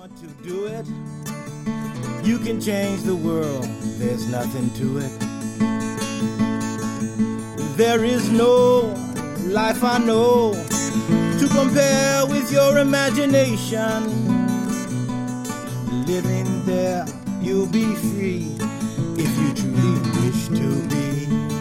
To do it, you can change the world, there's nothing to it. There is no life I know to compare with your imagination. Living there, you'll be free if you truly wish to be.